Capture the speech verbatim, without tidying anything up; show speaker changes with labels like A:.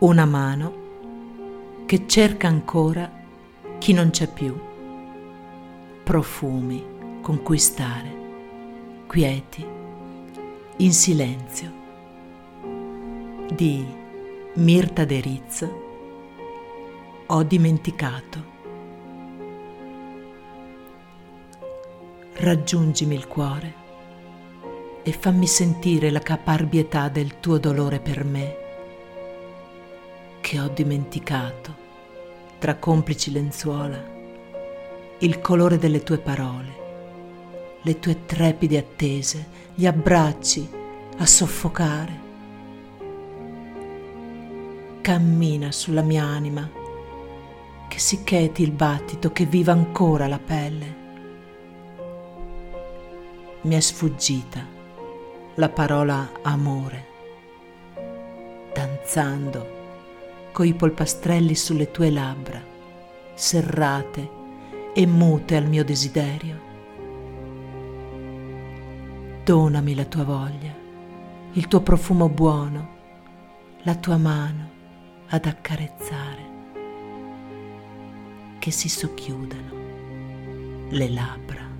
A: Una mano che cerca ancora chi non c'è più. Profumi con cui stare, quieti, in silenzio. Di Mirta De Rizzo, Ho dimenticato. Raggiungimi il cuore e fammi sentire la caparbietà del tuo dolore per me, che ho dimenticato, tra complici lenzuola, il colore delle tue parole, le tue trepide attese, gli abbracci a soffocare. Cammina sulla mia anima, che si cheti il battito, che viva ancora la pelle. Mi è sfuggita la parola amore, danzando coi polpastrelli sulle tue labbra, serrate e mute al mio desiderio. Donami la tua voglia, il tuo profumo buono, la tua mano ad accarezzare, che si socchiudano le labbra.